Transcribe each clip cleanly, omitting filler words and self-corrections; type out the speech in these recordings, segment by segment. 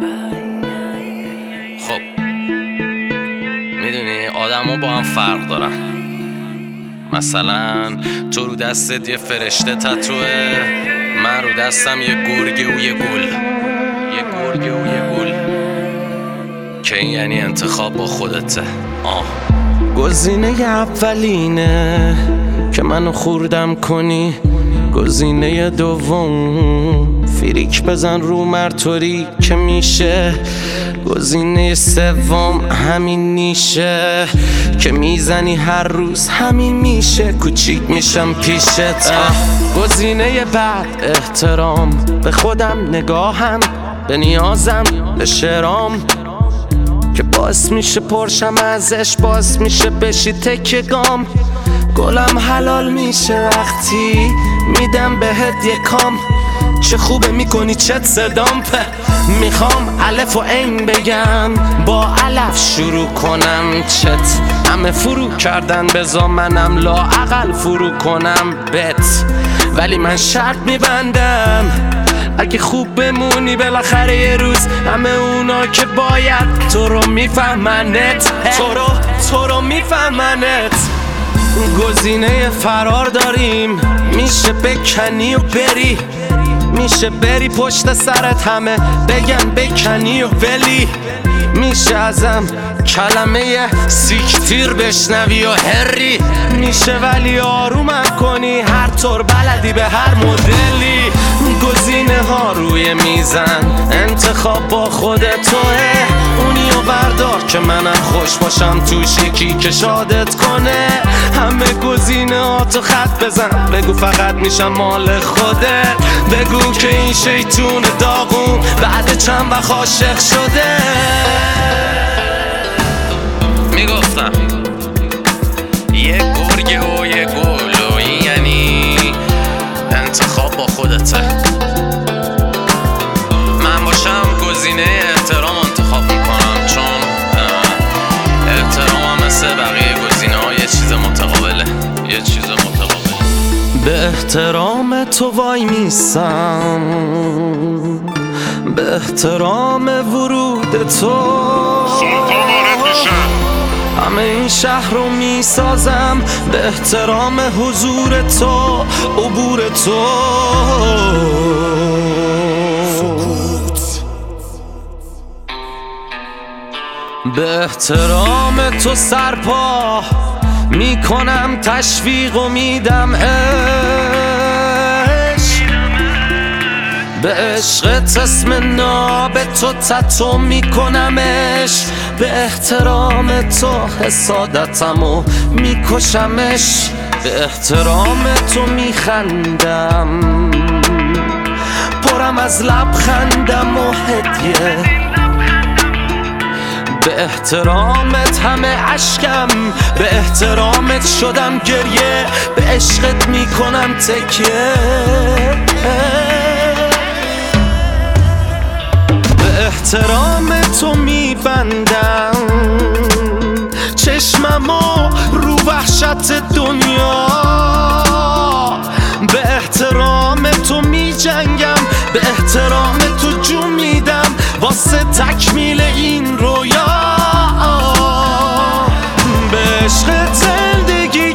خب میدونی آدم ها با هم فرق دارن. مثلا تو رو دستت یه فرشته تتوه، من رو دستم یه گرگه و یه گل. که این یعنی انتخاب با خودته. گزینه اولینه که منو خوردم کنی، گزینه دوم فریک بزن رو مرطوری که میشه، گزینه سوم همین نیشه که میزنی هر روز همین میشه، کوچیک میشم پیشت. گزینه بعد احترام به خودم، نگاهم به نیازم، به شعرام که باعث میشه پرشم ازش، باعث میشه بشی تکه گام. گلم حلال میشه وقتی میدم بهت یه کام. چه خوبه میکنی چت صدام، میخوام الف و عین بگم، با الف شروع کنم. چت همه فرو کردن بذار منم لااقل فرو کنم بت، ولی من شرط میبندم اگه خوب بمونی بالاخره یه روز همه اونا که باید تو رو میفهمنت، تو رو میفهمنت. گزینه فرار داریم، میشه بکنی و بری، میشه بری پشت سرت همه بگن بکنی و ولی میشه ازم کلمه سیکتیر بشنوی و هری میشه، ولی آرومم کنی هر طور بلدی به هر مدلی. گزینه ها روی میزن، انتخاب با خودت توه، اونیو بردار که منم خوش باشم توش، یکی که شادت کنه. همه گزینه ها تو خط بزن، بگو فقط میشم مال خودت، بگو که این شیطون داغون بعد چند وقت عاشق شده. میگفتم یه گرگه و یه گل و این یعنی انتخاب با خودته. من باشم گزینه احترام انتخاب میکنم، چون احترام هم مثل بقیه گزینه ها یه چیز متقابله، یه چیز متقابله. به احترام تو وای میسم، به احترام ورود تو همه این شهر رو میسازم، به احترام حضور تو، عبور تو. به احترام تو سرپا میکنم تشویق و میدم به عشقت اسم ناب تو تتو میکنمش، به احترام تو حسادتمو میکشمش، به احترام تو میخندم پرم از لبخندم و هدیه، به احترامت همه عشقم، به احترامت شدم گریه، به عشقت میکنم تکیه، به احترام تو میبندم چشممو رو وحشت دنیا، به احترام تو میجنگم، به احترام تو جون میدم واسه تکمیل این رویا، به عشق زندگی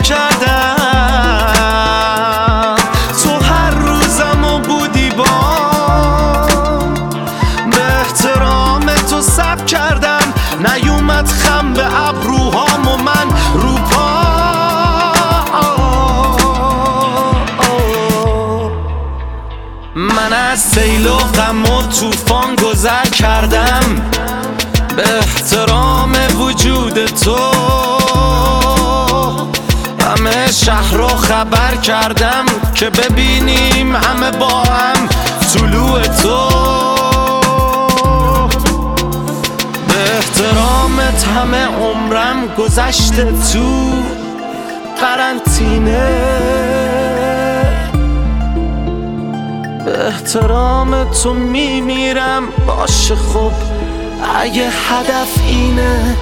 کردم تو هر روزمو بودی با، به احترام تو صبر کردم نیومد خم به ابروهام و من رو پا، من از سیل و غم و طوفان گذر کردم، به احترام وجود تو همه شهر رو خبر کردم که ببینیم همه با هم طلوع تو، به احترامت همه عمرم گذشته تو قرنطینه، به احترام تو میمیرم باشه خب اگه هدف اینه.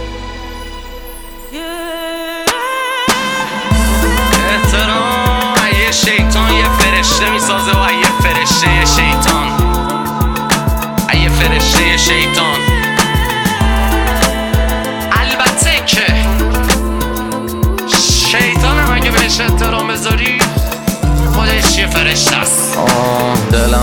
احترام یه شیطان یه فرشته میسازه و یه فرشته یه شیطان، یه فرشته یه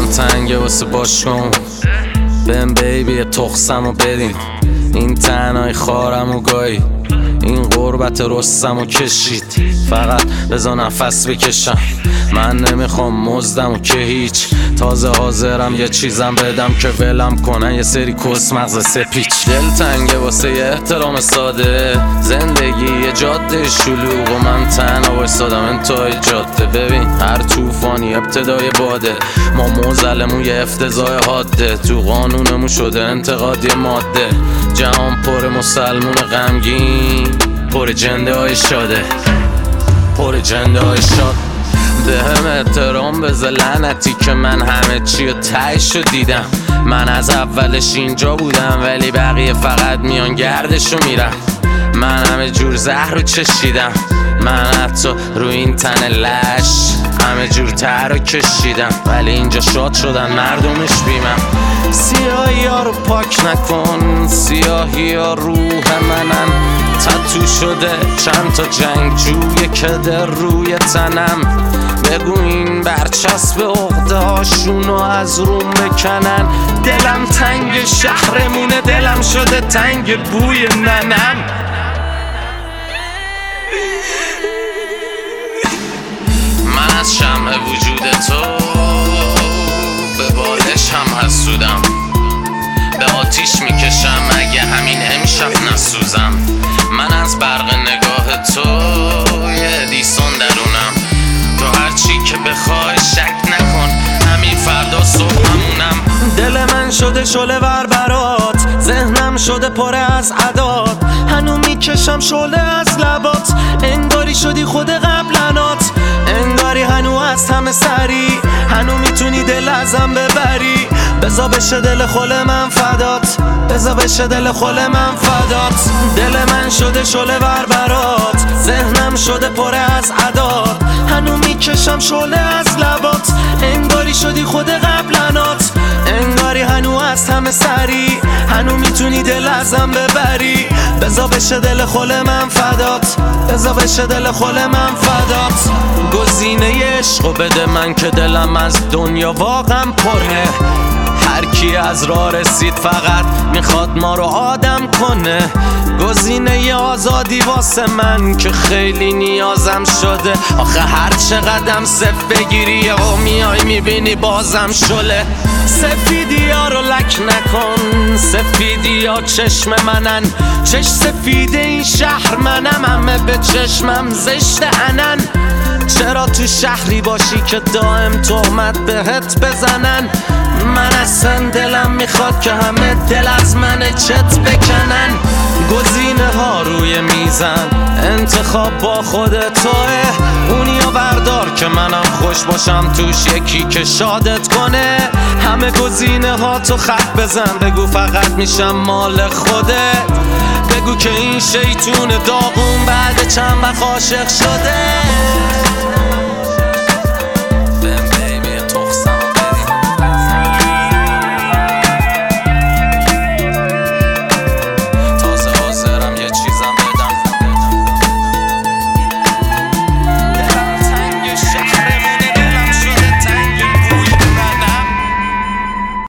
دلم تنگه واسه باشون بهم بیبی تخصم و بدین این تنهای خارم و گایی این غربت رستم و کشید فقط بذار نفس بکشم من نمیخوام مزدم و که هیچ تازه حاضرم یه چیزم بدم که ولم کنن یه سری کس مغز سپیچ دل تنگه واسه یه احترام ساده زندگی یه جاده شلوغ و من تنها وایسادم انتهای جاده ببین هر طوفانی ابتدای باده ما موزلمون یه افتضاح حاده تو قانونمون شده انتقادی ماده جهان پر مسلمون غمگین پر جنده های شاده پر جنده های شاد به هم احترام بذار لعنتی که من همه چی رو تهشو دیدم من از اولش اینجا بودم ولی بقیه فقط میان گردشو میرم من همه جور زهر رو چشیدم من حتی رو این تن لش همه جور تر رو کشیدم ولی اینجا شاد شدن مردمش بیمم سیاهی ها رو پاک نکن سیاهی ها روح منن تتو شده چند تا جنگجوی که در روی تنم بگو این برچسب عقده هاشونو از روم بکنن دلم تنگ شهرمونه دلم شده تنگ بوی ننم من از شمع وجود تو به بالش هم حسودم به آتیش میکشم اگه همین امشب نسوزم من از برق نگاه تو یه دیسون درونم تو هرچی که بخوای شک نکن همین فردا صبح همونم دل من شده شعله ور برات ذهنم شده پر از عداد هنو میکشم شعله از لبات انگاری شدی خود قبلنات انگاری هنو از همه سری هنو میتونی دل ازم ببری بزا بشه دل خل من فدات بزا بشه دل خل من فدات دل من شده شعله ور برات ذهنم شده پر از عداد هنو میکشم شعله از لبات انگاری شدی خود قبلنات انگاری هنو از همه سری هنو میتونی دل ازم ببری بزا بشه دل خل من فدات بزا بشه دل خل من فدات گزینه عشقو بده من که دلم از دنیا واقعا پره هر کی از راه رسید فقط میخواد ما رو آدم کنه گزینه آزادی واسه من که خیلی نیازم شده آخه هر چقدرم صف بگیری و میای میبینی بازم شله سفیدی ها رو لک نکن سفیدی ها چشم منن چش سفید این شهر منم همه به چشمم زشت انن چرا تو شهری باشی که دائم تهمت بهت بزنن من اصلا دلم میخواد که همه دل از من چت بکنن گزینه ها روی میزن انتخاب با خودت توه اونیا بردار که منم خوش باشم توش یکی که شادت کنه همه گزینه ها تو خط بزن بگو فقط میشم مال خودت بگو که این شیطون داغون بعد چند وقت عاشق شده